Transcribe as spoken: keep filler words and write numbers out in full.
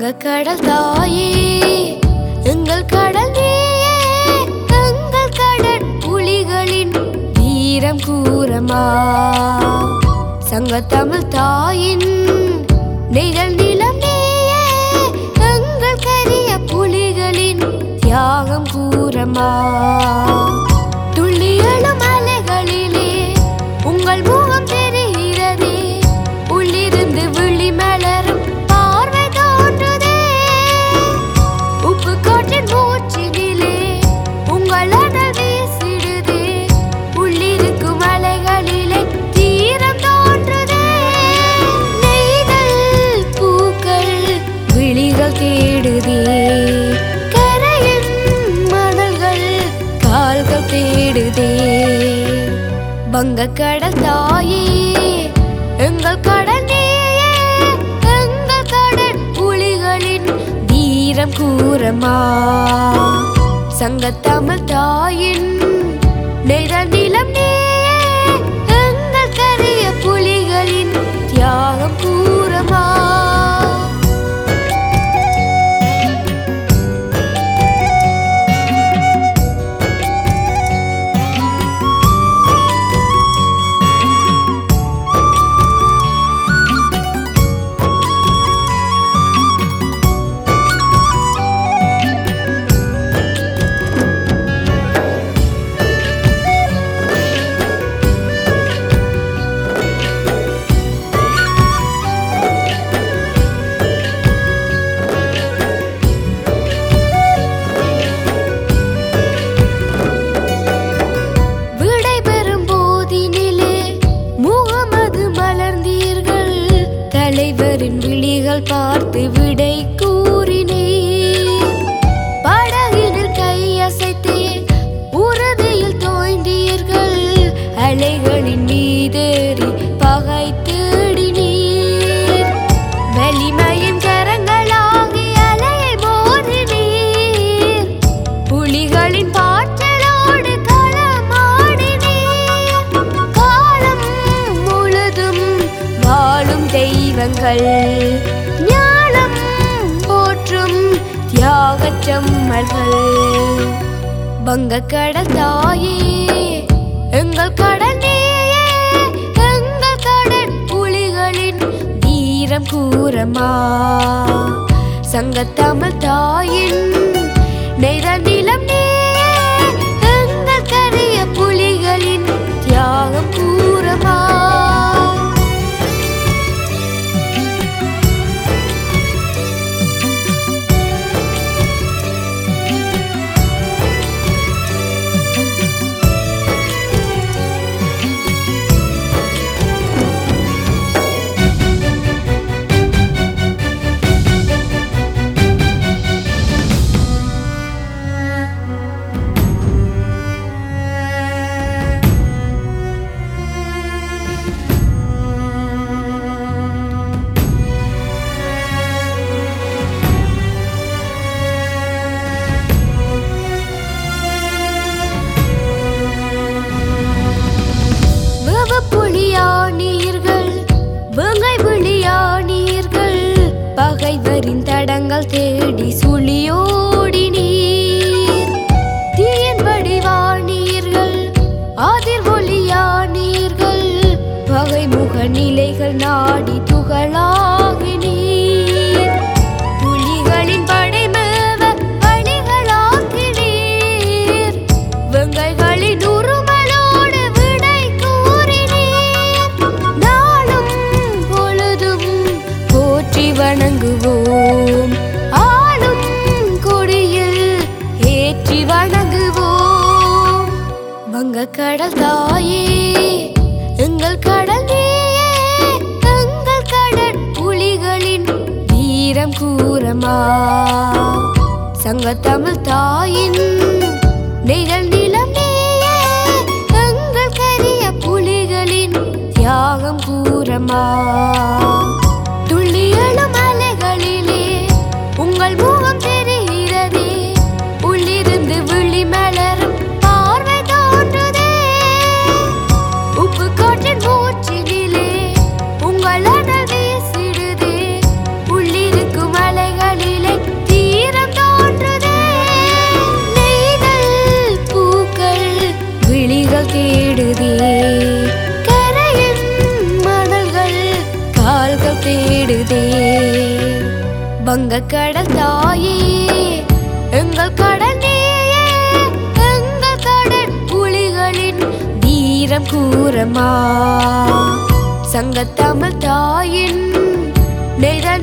வங்கக்கடல் தாயே எங்கள் கடல் நீயே, எங்கள் கடல் புலிகளின் வீரம் கூறமா. சங்கத்தமிழ் தாயின் நெய்தல் நிலம் நீயே, எங்கள் கரிய புலிகளின் தியாகம் கூறமா. துள்ளி எழும் அலைகளிலே உங்கள் முகம் தெரிகிறதே, உள்ளிருந்து விழி மலரும் பார்வை தோன்றுதே. உப்பு காற்றின் மூச்சினிலே உங்கள் அனல் வீசிடுதே, உள்ளிருக்கும் அலைகளிலே தீரம் தோன்றுதே. நெய்தல் பூக்கள் விழிகள் தேடுதே, கரையின் மணல்கள் கால்கள் தேடுதே. வங்கக்கடல் தாயே எங்கள் கடல் நீயே, எங்கள் கடல் புலிகளின் வீரம் கூறமா. சங்கத்தமிழ் தாயின் நெய்தல் நிலம் நீயே, எங்கள் கரிய புலிகளின் தியாகம் கூறமா. தலைவரின் விழிகள் பார்த்து விடை கூறினீர், படகினில் கையசைத்தே உறுதியில் தோய்ந்தீர்கள். அலைகளின் மீதேறி பகை தேடினீர், வலிமையின் கரங்களாகி அலையை மோதினீர். புலிகளின் பாற்றலோடு களமாடினீர், காலம் முழுதும் வாழும் தெய்வங்கள் ஞானம் போற்றும் தியாகச் செம்மல்கள். வங்கக்கடல் தாயே எங்கள் கடல் நீயே, எங்கள் கடல் புலிகளின் வீரம் கூறமா. சங்கத்தமிழ் தாயின் நெய்தல் நிலம் நீயே, எங்கள் கரிய புலிகளின் தியாகம் கூறமா. புலியானீர்கள் வெங்கை விழியானீர்கள், பகைவரின் தடங்கள் தேடி சுழியோடினீர். தீயின் வடிவானீர்கள் ஆதிர் ஒளியானீர்கள், பகைமுக நிலைகள் நாடி துகளாகினீர். புலிகளின் படைமேவ பணிகளாக்கினீர், வெங்கைகளின் உருமலோடு விடை கூறினீர். நாளும் பொழுதும் போற்றி வணங்குவோம், ஆளும் கொடியில் ஏற்றி வணங்குவோம். வங்கக்கடல் தாயே எங்கள் கடல் நீயே, எங்கள் கடல் புலிகளின் வீரம் கூறமா. சங்கத்தமிழ் தாயின் நெய்தல் நிலம் நீயே, எங்கள் கரிய புலிகளின் தியாகம் கூறமா. துள்ளி எழும் அலைகளிலே உங்கள் முகம் தெரிகிறதே, உள்ளிருந்து விழி மலரும் பார்வை தோன்றுதே. உப்பு காற்றின் மூச்சினிலே உங்கள் அனல் வீசிடுதே, உள்ளிருக்கும் அலைகளில் தேடுதே. வங்கக்கடல் தாயே எங்கள் கடல் நீயே, எங்கள் கடல் புலிகளின் வீரம் கூறமா. சங்கத்தமிழ் தாயின் நெய்தல்